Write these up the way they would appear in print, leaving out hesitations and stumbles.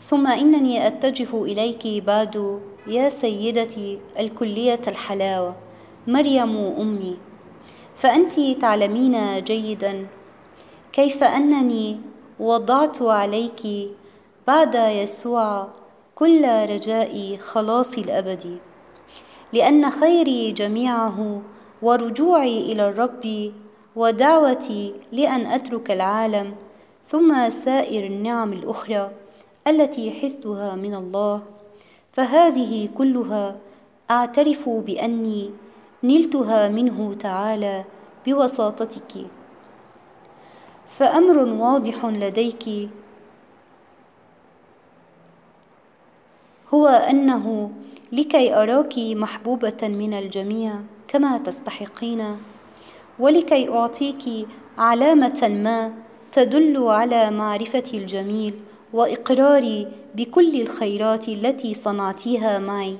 ثم إنني أتجه إليك بعد يا سيدتي الكلية الحلاوة مريم أمي، فأنت تعلمين جيدا كيف أنني وضعت عليك بعد يسوع كل رجاء خلاصي الأبدي، لأن خيري جميعه ورجوعي إلى الرب ودعوتي لأن أترك العالم ثم سائر النعم الأخرى التي حستها من الله، فهذه كلها أعترف بأني نلتها منه تعالى بوساطتك. فأمر واضح لديك هو أنه لكي أراك محبوبة من الجميع كما تستحقين، ولكي أعطيك علامة ما تدل على معرفتي الجميل وإقراري بكل الخيرات التي صنعتيها معي،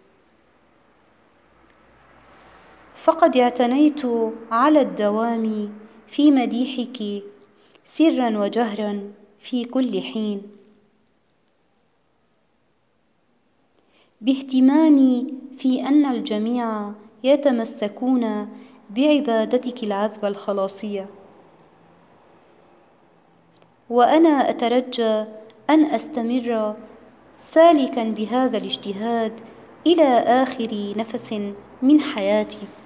فقد اعتنيت على الدوام في مديحك سرا وجهرا في كل حين، باهتمامي في أن الجميع يتمسكون بعبادتك العذبة الخلاصية، وأنا أترجى أن أستمر سالكا بهذا الاجتهاد إلى آخر نفس من حياتي.